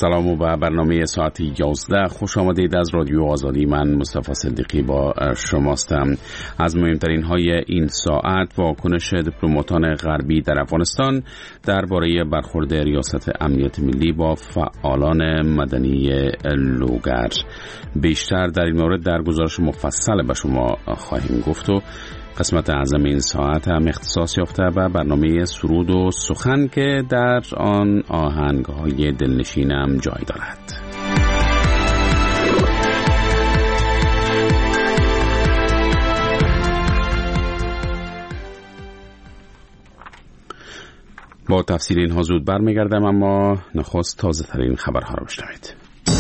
سلام و به برنامه ساعت 11 خوش آمدید. از رادیو آزادی من مصطفی صدیقی با شماستم. از مهمترین های این ساعت: واکنش دیپلماتان غربی در افغانستان درباره برخورد ریاست امنیت ملی با فعالان مدنی لوگر. بیشتر در این مورد در گزارش مفصل به شما خواهیم گفت و قسمت اعظم این ساعت هم اختصاص یافته به برنامه سرود و سخن که در آن آهنگ‌های دلنشینم جای دارد. با تفصیل اینها زود برمیگردم، اما نخست تازه ترین خبرها را بشنوید.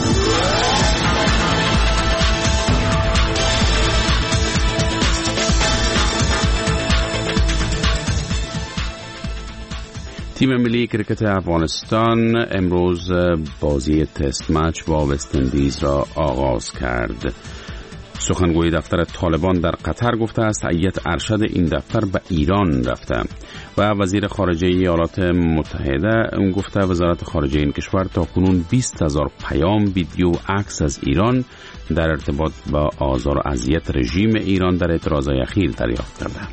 تیم ملی کرکت افغانستان امروز بازی تست مچ با وست اندیز را آغاز کرد. سخنگوی دفتر طالبان در قطر گفته است هیئت ارشد این دفتر به ایران رفته و وزیر خارجه ایالات متحده گفته وزارت خارجه این کشور تاکنون 20,000 پیام، ویدیو، عکس از ایران در ارتباط با آزار و اذیت رژیم ایران در اعتراضهای اخیر دریافت کرده.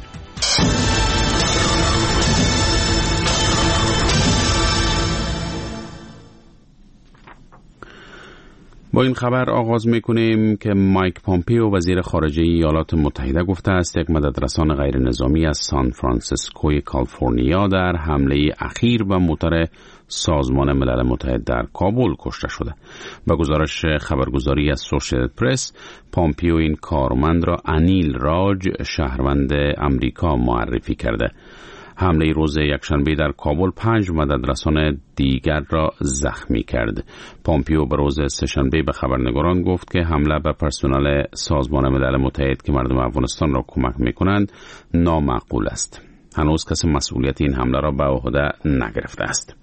با این خبر آغاز می‌کنیم که مایک پامپیو وزیر خارجه ایالات متحده گفته است یک مددرسان غیر نظامی از سان فرانسیسکوی کالیفرنیا در حمله اخیر به موتر سازمان ملل متحد در کابل کشته شده. با گزارش خبرگزاری از سوشیتد پرس، پامپیو این کارمند را انیل راج شهروند امریکا معرفی کرده. حمله روز یکشنبه در کابل 5 مددرسان دیگر را زخمی کرد. پامپیو به روز سه‌شنبه به خبرنگاران گفت که حمله به پرسنل سازمان ملل متحد که مردم افغانستان را کمک می‌کنند نامعقول است. هنوز کسی مسئولیت این حمله را به عهده نگرفته است.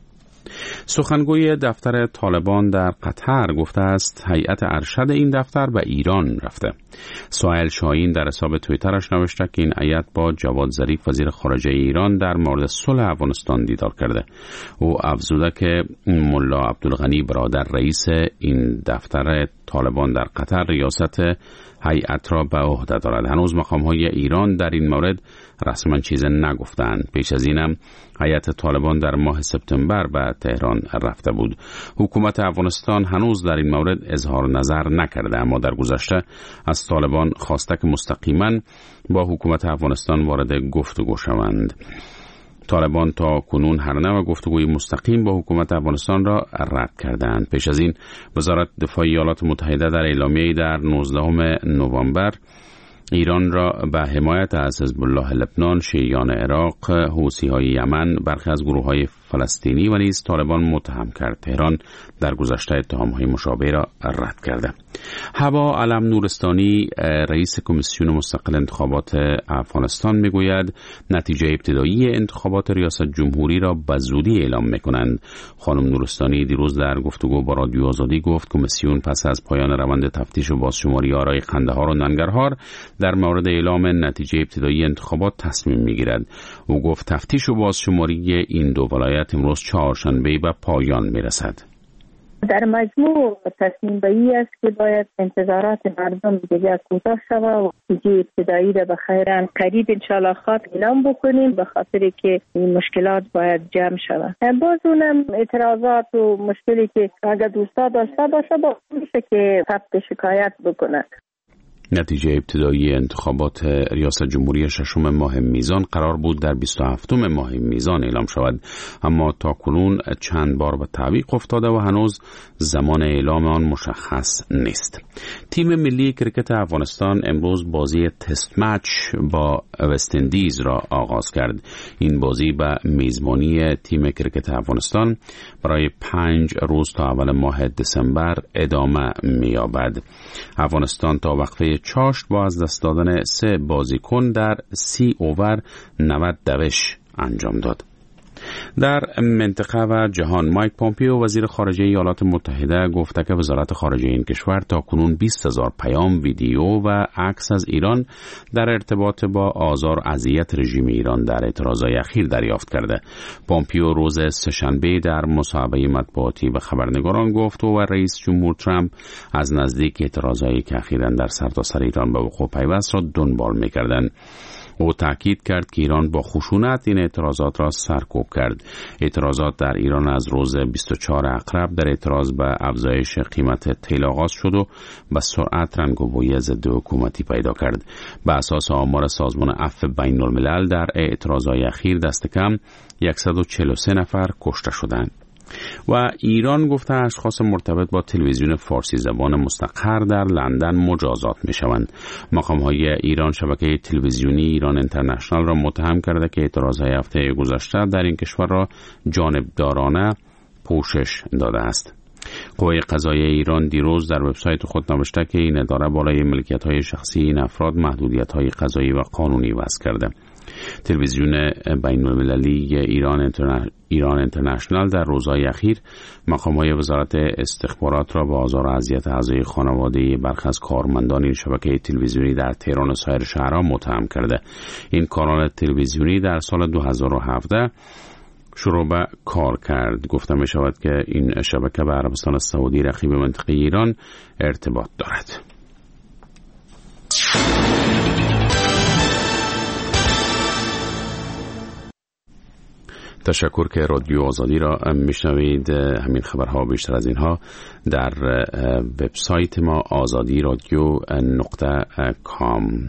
سخنگوی دفتر طالبان در قطر گفته است هیئت ارشد این دفتر به ایران رفته. سهیل شاهین در حساب توییترش نوشته که این هیئت با جواد ظریف وزیر خارجه ایران در مورد صلح افغانستان دیدار کرده. او افزوده که ملا عبدالغنی برادر رئیس این دفتر طالبان در قطر ریاست هیئت را به عهده دارد. هنوز مقام‌های ایران در این مورد رسما چیز نگفتند. پیش از اینم هیئت طالبان در ماه سپتامبر به تهران رفته بود. حکومت افغانستان هنوز در این مورد اظهار نظر نکرده، اما در گذشته از طالبان خواسته که مستقیما با حکومت افغانستان وارد گفتگو شوند. طالبان تا کنون هر نوع گفتگوی مستقیم با حکومت افغانستان را رد کردند. پیش از این وزارت دفاع ایالات متحده در اعلامیه‌ای در 19 نوامبر ایران را به حمایت از حزب الله لبنان، شیعیان عراق، حوثی‌های یمن، برخی از گروه‌های فلسطینی و نیز طالبان متهم کرد. تهران در گذشته اتهام‌های مشابه را رد کرده. هوا علم نورستانی رئیس کمیسیون مستقل انتخابات افغانستان میگوید نتیجه ابتدایی انتخابات ریاست جمهوری را به زودی اعلام میکنند. خانم نورستانی دیروز در گفتگو با رادیو آزادی گفت کمیسیون پس از پایان روند تفتیش و بازشماری آرای قندهار و ننگرهار در مورد اعلام نتیجه ابتدایی انتخابات تصمیم میگیرد. او گفت تفتیش و بازشماری این دو ولایت امروز چهارشنبه به پایان میرسد. در مجموع تصمیم به این است که باید انتظارات مردم دیگر کوتاه شود و نتیجه ابتدایی را به خیرن قریب انشاءالله خواهد اعلام بکنیم، به خاطر که این مشکلات باید جمع شود. باز اونم اعتراضات و مشکلی که اگر دوستا داشته باشه با میشه که ثبت شکایت بکنند. نتیجه ابتدایی انتخابات ریاست جمهوری 6 ماه میزان قرار بود در 27 ماه میزان اعلام شود، اما تاکنون چند بار به تعویق افتاده و هنوز زمان اعلام آن مشخص نیست. تیم ملی کرکت افغانستان امروز بازی تست مچ با وست اندیز را آغاز کرد. این بازی به میزبانی تیم کرکت افغانستان برای 5 روز تا اول ماه دسامبر ادامه می‌یابد. افغانستان تا وقفه چاشت با از دست دادن 3 بازیکن در 30 اوور 90 دوش انجام داد. در منطقه و جهان، مایک پامپیو وزیر خارجه ایالات متحده گفته که وزارت خارجه این کشور تاکنون 20,000 پیام، ویدیو و عکس از ایران در ارتباط با آزار و اذیت رژیم ایران در اعتراضهای اخیر دریافت کرده. پامپیو روز سه‌شنبه در مصاحبه مطبوعاتی به خبرنگاران گفت و رئیس جمهور ترامپ از نزدیک اعتراضهایی که اخیراً در سرتاسر ایران به وقوع پیوست را دنبال می‌کردند. او تاکید کرد که ایران با خشونت این اعتراضات را سرکوب کرد. اعتراضات در ایران از روز 24 اقرب در اعتراض به افزایش قیمت تیل آغاز شد و به سرعت رنگ و بوی ضد حکومتی پیدا کرد. به اساس آمار سازمان عفو بین الملل در اعتراضهای اخیر دست کم 143 نفر کشته شدند. و ایران گفته اشخاص مرتبط با تلویزیون فارسی زبان مستقر در لندن مجازات می شوند. مقام‌های ایران شبکه تلویزیونی ایران اینترنشنال را متهم کرده که اعتراضهای هفته گذشته در این کشور را جانبدارانه پوشش داده است. قوه قضاییه ایران دیروز در وبسایت خود نوشته که این اداره بالای ملکیت‌های شخصی این افراد محدودیت‌های قضایی و قانونی وضع کرده. تلویزیون بین‌المللی ایران اینترنشنال در روزهای اخیر مقام‌های وزارت استخبارات را به آزار و اذیت اعضای خانواده برخی از کارمندان این شبکه تلویزیونی در تهران و سایر شهرها متهم کرده. این کانال تلویزیونی در سال 2017 شروع به کار کرد. گفته می شود که این شبکه به عربستان سعودی رقیب منطقه ایران ارتباط دارد. تشکر که رادیو آزادی را میشنوید. همین خبرها بیشتر از اینها در وبسایت ما azadi.radio.com.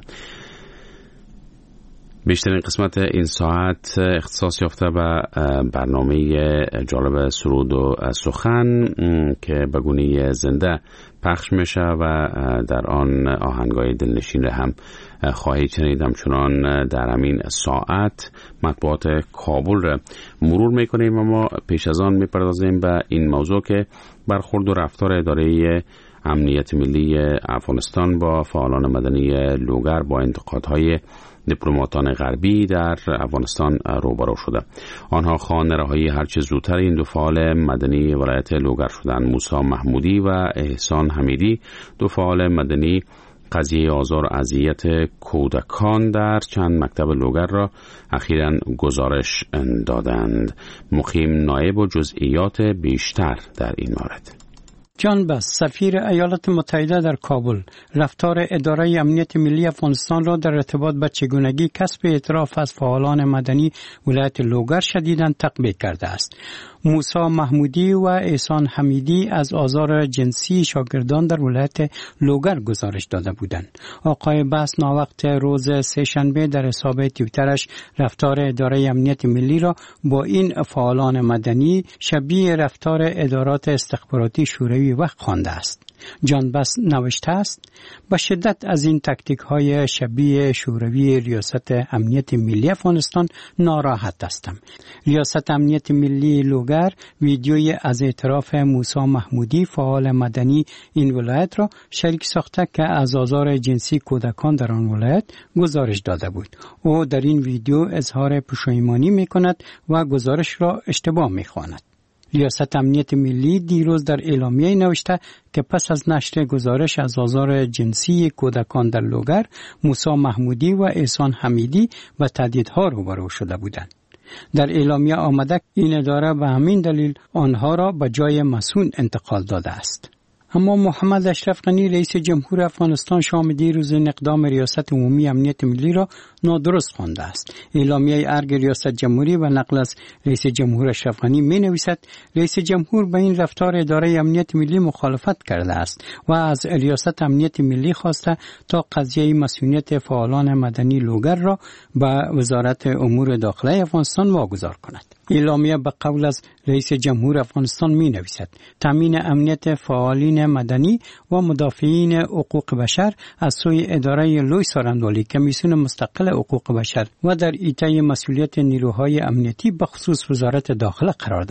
بیشترین قسمت این ساعت اختصاص یافته به برنامه جالب سرود و سخن که به گونه زنده پخش میشه و در آن آهنگای دلنشین هم خواهید شنید. همچنان در همین ساعت مطبوعات کابل را مرور میکنیم، اما پیش از آن میپردازیم به این موضوع که برخورد و رفتار اداره امنیت ملی افغانستان با فعالان مدنی لوگر با انتقادهای دیپلماتان غربی در افغانستان روبرو شده. آنها خواهان رهایی هرچه زودتر این دو فعال مدنی ولایت لوگر شدند. موسی محمودی و احسان حمیدی، دو فعال مدنی قضیه آزار و اذیت کودکان در چند مکتب لوگر را اخیراً گزارش دادند. مقیم نایب و جزئیات بیشتر در این مورد. جان بس، سفیر ایالات متحده در کابل، رفتار اداره امنیت ملی افغانستان را در ارتباط با چگونگی کسب اعتراف از فعالان مدنی ولایت لوگر شدیداً تقبیح کرده است. موسی محمودی و احسان حمیدی از آزار جنسی شاگردان در ولایت لوگر گزارش داده بودند. آقای بس ناوقت روز سه‌شنبه در حساب توییترش رفتار اداره امنیت ملی را با این فعالان مدنی شبیه رفتار ادارات استخباراتی شوروی وقت خوانده است. جان بس نوشته است: با شدت از این تکتیک های شبیه شوروی ریاست امنیت ملی افغانستان ناراحت هستم. ریاست امنیت ملی لوگر ویدیوی از اعتراف موسی محمودی فعال مدنی این ولایت را شریک ساخته که از آزار جنسی کودکان در آن ولایت گزارش داده بود. او در این ویدیو اظهار پشیمانی می کند و گزارش را اشتباه می خواند. ریاست امنیت ملی دیروز در اعلامیه نوشته که پس از نشر گزارش از آزار جنسی کودکان در لوگر، موسی محمودی و احسان حمیدی و تهدیدها روبرو شده بودند. در اعلامیه آمده این اداره به همین دلیل آنها را به جای مسئول انتقال داده است. اما محمد اشرف غنی رئیس جمهور افغانستان شام دیروز این اقدام ریاست عمومی امنیت ملی را نادرست خوانده است. اعلامیه ارگ ریاست جمهوری و نقل از رئیس جمهور اشرف غنی می نویسد: رئیس جمهور به این رفتار اداره امنیت ملی مخالفت کرده است و از ریاست امنیت ملی خواسته تا قضیه مسئولیت فعالان مدنی لوگر را به وزارت امور داخلی افغانستان واگذار کند. اعلامیه به قول از رئیس جمهور افغانستان می نویسد: تامین امنیت فعالین مدنی و مدافعین حقوق بشر از سوی اداره لوی سارندولی کمیسیون مستقل حقوق بشر و در ایتای مسئولیت نیروهای امنیتی به خصوص وزارت داخله قرار دارد.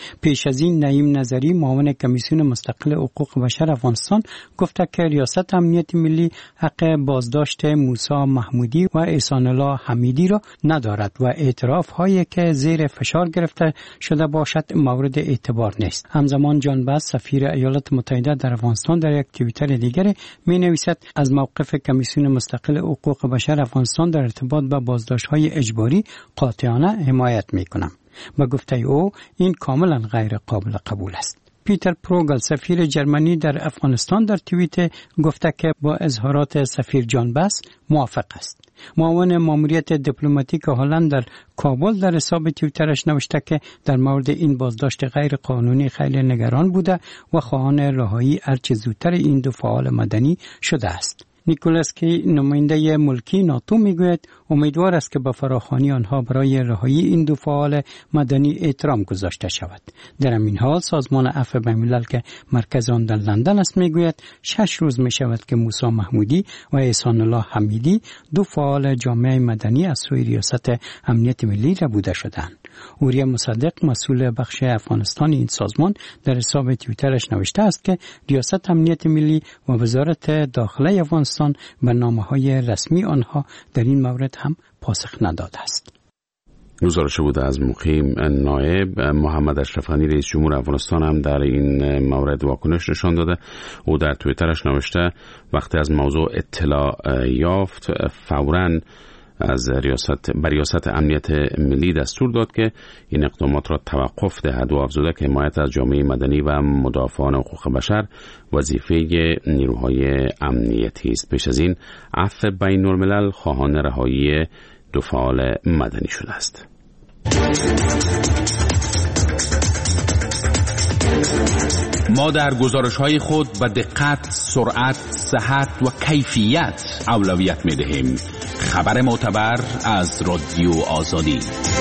پیش از این نعیم نظری معاون کمیسیون مستقل حقوق بشر افغانستان گفته که ریاست امنیت ملی حق بازداشت موسی محمودی و احسان الله حمیدی را ندارد و اعتراف هایی که زیر فشار گرفته شده باشد مورد اعتبار نیست. همزمان جان باس سفیر ایالات متحده در افغانستان در یک توییتر دیگر می نویسد از موقف کمیسیون مستقل حقوق بشر افغانستان در ارتباط با بازداشت‌های اجباری قاطعانه حمایت می‌کنم. با گفته او این کاملا غیر قابل قبول است. پیتر پروگل سفیر جرمنی در افغانستان در توییت گفته که با اظهارات سفیر جان باس موافق است. معاون ماموریت دیپلماتیک هلند در کابل در حساب توییترش نوشته که در مورد این بازداشت غیر قانونی خیلی نگران بوده و خواهان رهایی هرچه زودتر این دو فعال مدنی شده است. نیکولاس کی نماینده ملکی ناتو میگوید امیدوار است که به فراخوانی آنها برای رهایی این دو فعال مدنی احترام گذاشته شود. در این حال سازمان عفو بین‌الملل که مرکز آن در لندن است میگوید 6 روز می شود که موسی محمودی و احسان الله حمیدی دو فعال جامعه مدنی از سوی ریاست امنیت ملی ربوده شدند. اوریا مصدق مسئول بخش افغانستان این سازمان در حساب توییترش نوشته است که ریاست امنیت ملی و وزارت داخله افغانستان به نامه‌های رسمی آنها در این مورد هم پاسخ نداده است. گزارش بوده از مقیم نایب. محمد اشرف غنی رئیس جمهور افغانستان هم در این مورد واکنش نشان داده. او در توییترش نوشته وقتی از موضوع اطلاع یافت فوراً از ریاست امنیت ملی دستور داد که این اقدامات را توقف دهد و افزوده که حمایت از جامعه مدنی و مدافعان حقوق بشر وظیفه نیروهای امنیتی است. پیش از این عفو بین‌الملل خواهان رهایی دو فعال مدنی شده است. ما در گزارش‌های خود به دقت، سرعت، صحت و کیفیت اولویت می‌دهیم. خبر معتبر از رادیو آزادی.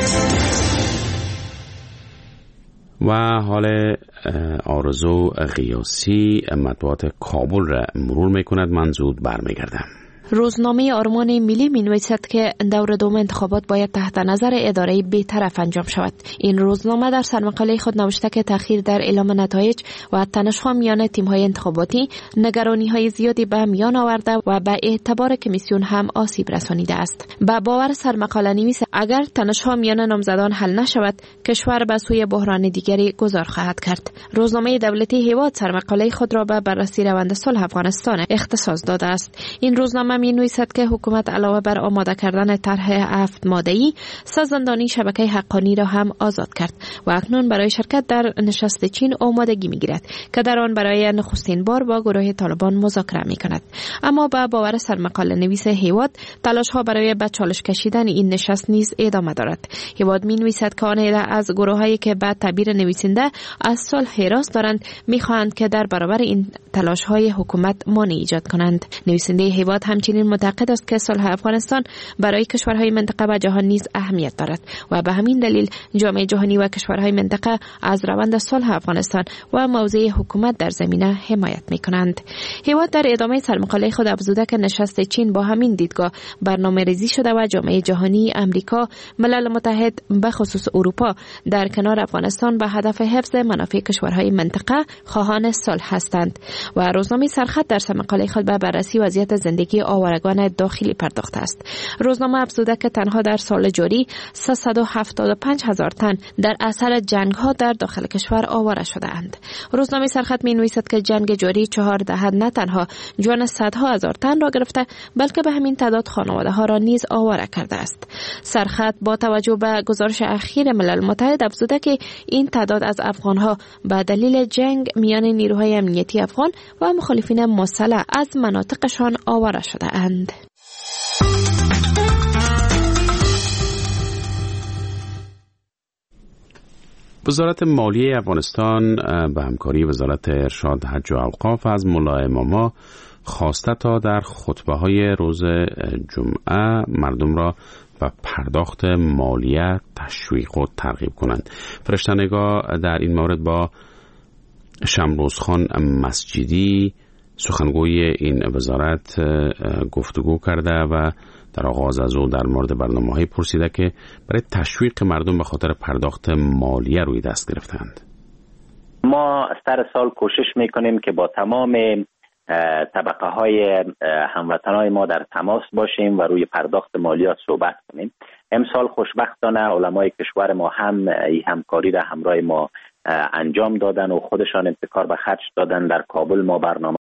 و حال آرزو قیاسی مطبوعات کابل را مرور می‌کند. من زود برمیگردم. روزنامه آرمان ملی می‌نویسد که دور دوم انتخابات باید تحت نظر اداره بی‌طرف انجام شود. این روزنامه در سرمقاله خود نوشته که تأخیر در اعلام نتایج و تنش‌ها میان تیم‌های انتخاباتی نگرانی‌های زیادی به میان آورده و به اعتبار کمیسیون هم آسیب رسانیده است. با باور سرمقاله نویس اگر تنش‌ها میان نامزدان حل نشود، کشور به سوی بحران دیگری گذار خواهد کرد. روزنامه دولتی هیواد سرمقاله خود را به بررسی روند صلح افغانستان اختصاص داده است. این روزنامه می نویسد که حکومت علاوه بر آماده کردن طرح 7 ماده‌ای، 3 زندانی شبکه حقانی را هم آزاد کرد و اکنون برای شرکت در نشست چین آمادگی می گیرد که در آن برای نخستین بار با گروه طالبان مذاکره می کند. اما با باور سرمقاله نویس هیواد تلاش ها برای به چالش کشیدن این نشست نیز ادامه دارد. هیواد می نویسد که آن از گروه هایی که به تعبیر نویسنده از صلح حراس دارند می خواهند که در برابر این تلاش های حکومت مانع ایجاد کنند. نویسنده هیواد همچنین معتقد است که صلح افغانستان برای کشورهای منطقه و جهان نیز اهمیت دارد و به همین دلیل جامعه جهانی و کشورهای منطقه از روند صلح افغانستان و موضع حکومت در زمینه حمایت می‌کنند. هیواد در ادامه سرمقاله خود افزوده که نشست چین با همین دیدگاه برنامه‌ریزی شده و جامعه جهانی، امریکا، ملل متحد به خصوص اروپا در کنار افغانستان به هدف حفظ منافع کشورهای منطقه خواهان صلح هستند. و روزنامه سرخط در سرمقاله خود به بررسی وضعیت زندگی آوارگان داخلی پرداخته است. روزنامه افزوده که تنها در سال جاری 375,000 تن در اثر جنگ‌ها در داخل کشور آواره شده اند. روزنامه سرخط می‌نویسد که جنگ جاری 4 دهه نه تنها جان صدها هزار تن را گرفته بلکه به همین تعداد خانواده‌ها را نیز آواره کرده است. سرخط با توجه به گزارش اخیر ملل متحد افزوده که این تعداد از افغان‌ها به دلیل جنگ میان نیروهای امنیتی افغان و مخالفین مسلح از مناطقشان آواره شده اند. وزارت مالیه افغانستان به همکاری وزارت ارشاد حج و اوقاف از ملا اماما خواسته تا در خطبه‌های روز جمعه مردم را و پرداخت مالیه تشویق و ترغیب کنند. فرشته‌نگاه در این مورد با شمروزخان مسجدی سخنگوی این وزارت گفتگو کرده و در آغاز از او در مورد برنامه‌های پرسیده که برای تشویق مردم به خاطر پرداخت مالیه روی دست گرفتند. ما سر سال کوشش میکنیم که با تمام طبقه های هموطنای ما در تماس باشیم و روی پرداخت مالیات صحبت کنیم. امسال خوشبختانه علمای کشور ما هم این همکاری را همراه ما انجام دادن و خودشان ابتکار به خرج دادن. در کابل ما برنامه